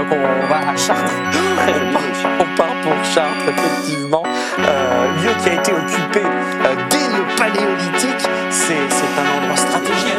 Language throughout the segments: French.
donc on va à Chartres. On part pour Chartres, effectivement. Lieu qui a été occupé dès le Paléolithique. C'est un endroit stratégique.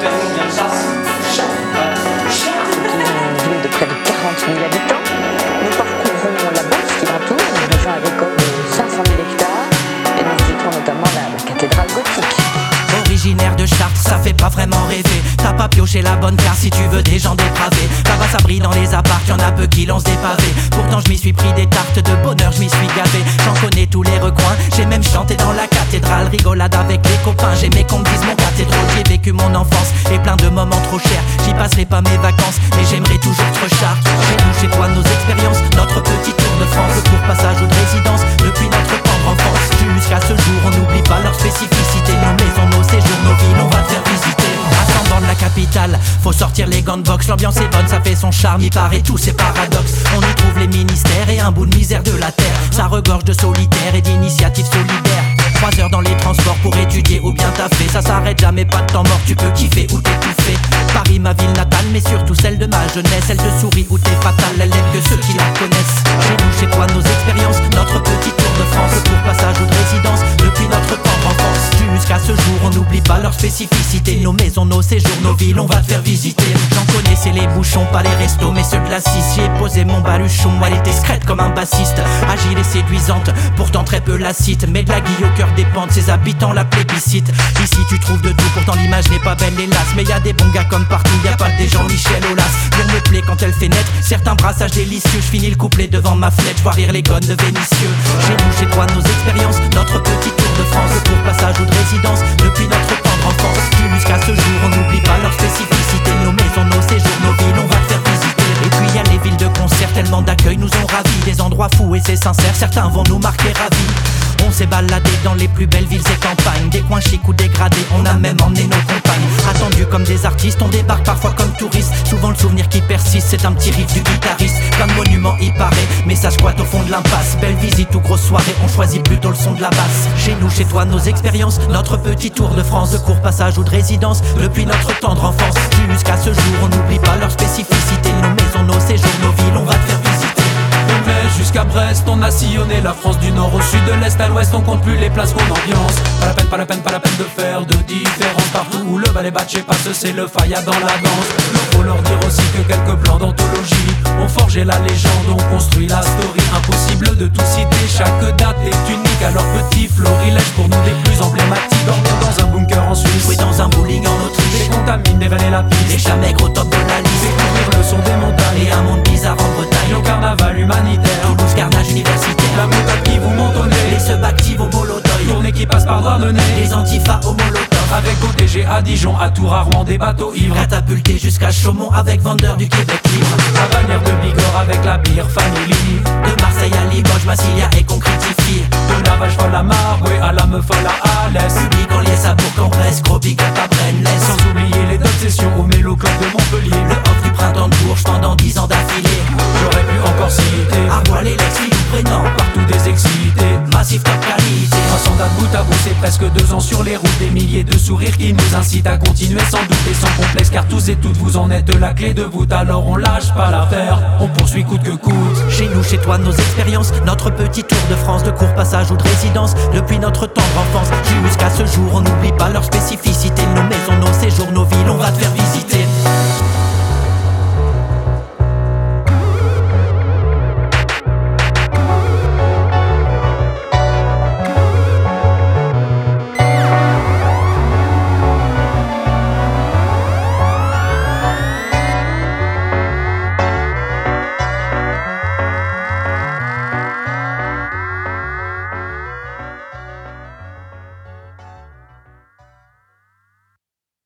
Chartres, une ville de près de 40 000 habitants. Nous parcourrons la Beauce qui l'entoure, une région agricole de 500 000 hectares. Et nous visitons notamment la cathédrale gothique. Originaire de Chartres, ça fait pas vraiment rêver. T'as pas pioché la bonne carte si tu veux des gens dépravés. Là-bas ça brille dans les apparts, y'en a peu qui lancent des pavés. Pourtant je m'y suis pris des tartes de bonheur, je m'y suis gavé. J'en connais tous les recoins, j'ai même chanté dans la cathédrale. Rigolade avec les copains, j'aimais qu'on me dise mon cathédrale. J'ai vécu mon enfance et plein de moments trop chers. J'y passerai pas mes vacances, mais j'aimerais toujours te Chartres. Chez nous, chez toi, nos expériences, notre petit tour de France. Le court passage ou de résidence, depuis notre tendre enfance. Jusqu'à ce jour, on n'oublie pas leur spécificité. Nos maisons, nos séjours, nos villes, on va te faire visiter. Ascendant de la capitale, faut sortir les gants de boxe. L'ambiance est bonne, ça fait son charme, il paraît tous ces paradoxes. On y trouve les ministères et un bout de misère de la terre. Ça regorge de solitaires et d'initiatives solidaires. 3 heures dans les transports pour étudier ou bien taffer. Ça s'arrête jamais, pas de temps mort, tu peux kiffer ou t'étouffer. Paris, ma ville natale, mais surtout celle de ma jeunesse. Elle te sourit ou t'es fatale, elle aime que ceux qui la connaissent. Chez nous, chez toi, nos expériences, notre petit tour de France. Pour passage ou de résidence, depuis notre tendre enfance. Jusqu'à ce jour, on n'oublie pas leur spécificité. Nos maisons, nos séjours, nos villes, on va te faire visiter. J'en connaissais les bouchons, pas les restos, mais ceux de la 6. J'y ai posé mon baluchon, elle est discrète comme un bassiste. Agile et séduisante, pourtant très peu lacite. Mais de la guille au cœur des pentes, ses habitants la plébiscitent. Ici tu trouves de tout, pourtant l'image n'est pas belle hélas. Mais y a des bons gars comme partout, y a pas que des gens Michel Aulas. L'on me plaît quand elle fait naître certains brassages délicieux. Je finis le couplet devant ma fenêtre, j'vois rire les gones de Vénitieux. Chez nous, chez toi, nos expériences, notre petit tour de France. Pour passage ou de résidence, depuis notre tendre enfance. Jusqu'à ce jour, on n'oublie pas leur spécificité. Nos maisons, nos séjours, nos villes, on va te faire visiter. Et puis y a les villes de concert, tellement d'accueil nous ont ravis. Des endroits fous et c'est sincère, certains vont nous marquer ravis. On s'est baladé dans les plus belles villes et campagnes. Des coins chics ou dégradés, on a même emmené nos compagnes. Attendus comme des artistes, on débarque parfois comme touristes. Souvent le souvenir qui persiste, c'est un petit riff du guitariste. Plein de monuments y paraît, mais ça squatte au fond de l'impasse. Belle visite ou grosse soirée, on choisit plutôt le son de la basse. Chez nous, chez toi, nos expériences, notre petit tour de France. De court passage ou de résidence, depuis notre tendre enfance. Jusqu'à ce jour, on n'oublie pas leur spécificité. Nos maisons, nos séjours, nos villes, on va te faire visiter. De Metz jusqu'à Brest, on a sillonné la France du nord au sud, de l'est à l'ouest, on compte plus les places qu'on ambiance. Pas la peine, pas la peine, pas la peine de faire de différence. Partout où le ballet batché passe, c'est le faya dans la danse. Faut leur dire aussi que quelques plans d'anthologie ont forgé la légende, ont construit la story. Impossible de tout citer, chaque date est unique. Alors petit florilège pour nous des plus emblématiques. Dormir dans un bunker en Suisse, Jouer dans un bowling en Autriche, les contamines, dévaler la piste, les chats maigres au top de la liste. découvrir le son des montagnes Et un monde bizarre en Bretagne. au carnaval humanitaire. Toulouse, carnage universitaire. La méthode qui vous monte au Les nez, sub actives au Molotoy. tournée qui passe par Douarnenez. Les antifas au Molotov. Avec ODG à Dijon, à tout rarement des bateaux ivres. Catapulté jusqu'à Chaumont avec vendeur du Québec libre. À Bagnères de Bigorre avec la bière Family. De Marseille à Limoges, Massilia et concrétifie. De la vache folle à Marouet à la meuf folle à Alès. Public en liesse à Bourg-en-Bresse, gros big up à Braine-l'Est. Sans oublier les d'obsession au Mélo Club de Montpellier. Le off du printemps de Bourges pendant 10 ans d'affilée. J'aurais pu encore citer Arbois, les Lex, Lille, Prénom. partout des excités. Massif top qualité. 300 dates bout à bout, c'est presque 2 ans sur les routes. Des milliers de sourires qui nous incitent à continuer sans doute et sans complexe. Car tous et toutes vous en êtes la clé de voûte. Alors on lâche pas l'affaire, on poursuit coûte que coûte. Chez nous, chez toi, nos expériences, notre petit tour de France, de court passage ou de résidence, depuis notre tendre enfance. Jusqu'à ce jour, on n'oublie pas leur spécificité. Nos maisons, nos séjours, nos villes, on va te faire visiter.